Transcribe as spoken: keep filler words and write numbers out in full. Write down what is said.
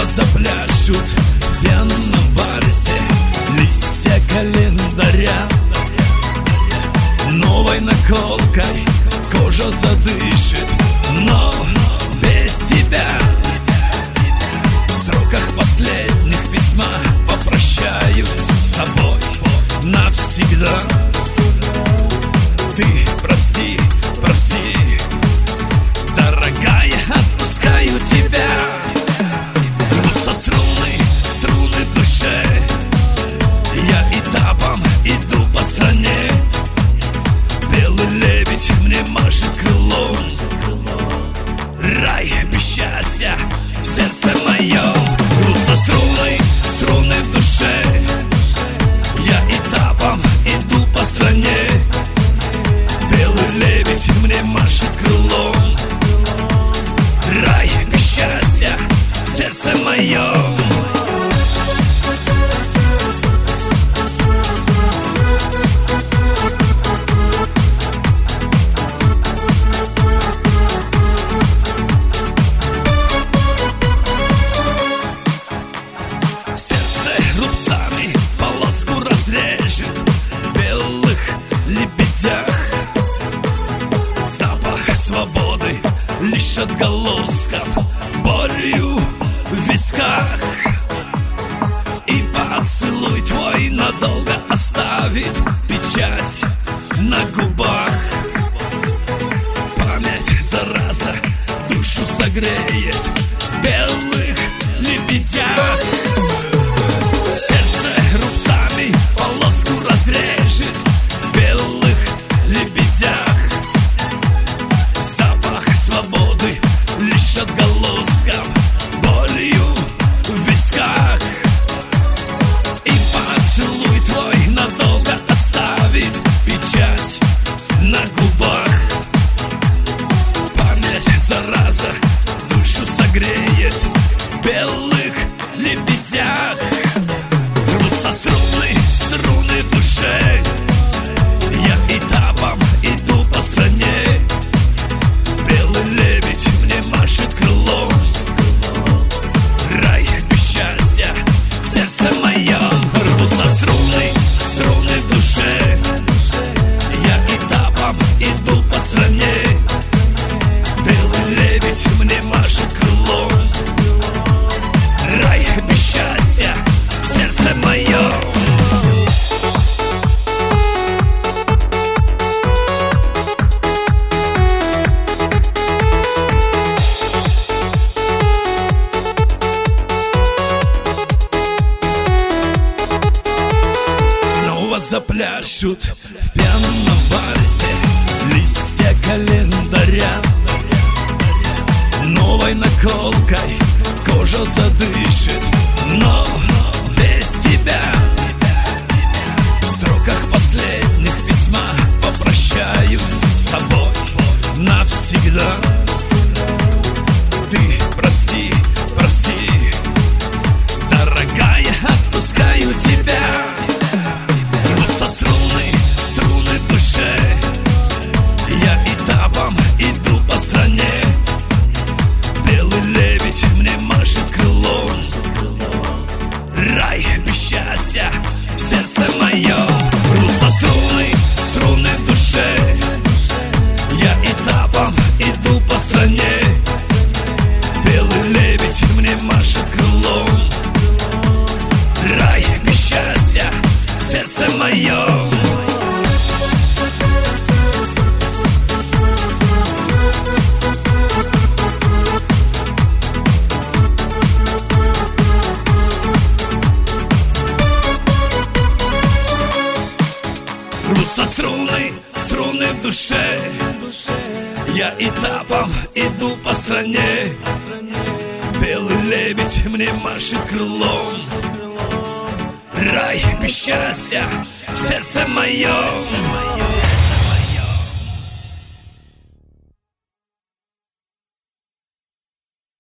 Снова запляшут в пьяном вальсе листья календаря. Новой наколкой кожа задышит, но без тебя. В строках последних письма попрощаюсь с тобой навсегда. Ты прости, прости, дорогая, отпускаю тебя. Рвутся струны, струны в душе. Я этапом иду по стране. Белый лебедь мне машет крылом. Рай без счастья в сердце моем. Рвутся струны, струны в душе. Я этапом иду по стране. Белый лебедь мне машет крылом. Рай без счастья в сердце моем. Рубцами полоску разрежет в белых лебедях. Запах свободы лишь отголоском, болью в висках. И поцелуй твой надолго оставит печать на губах. Память, зараза, душу согреет в белых лебедях. Рубцами полоску разрежет в белых лебедях. Запах свободы лишь отголоском, болью в висках. И поцелуй твой надолго оставит печать на губах. Память, зараза, душу согреет в белых лебедях. Рвутся струны, струны в душе. Я этапом иду по стране. Белый лебедь мне машет крылом. Рай без счастья в сердце моем. Рвутся струны, струны в душе. Я этапом иду по стране. Белый лебедь мне машет крылом. Рай без счастья в сердце моем. Снова запляшут в пьяном вальсе листья календаря. Новой наколкой кожа задышит, но без тебя. В строках последних письма попрощаюсь с тобой навсегда. Ты прости, прости, дорогая, отпускаю тебя. Рвутся струны, струны в душе. Я этапом иду по стране. Белый лебедь мне машет крылом. Рай без счастья в сердце моем. Рвутся струны, струны в душе. Я этапом иду по стране. Белый лебедь мне машет крылом. Рай без счастья в сердце моем. Рвутся струны, струны в душе. Я этапом иду по стране. Белый лебедь мне машет крылом. Рай без счастья в сердце моем.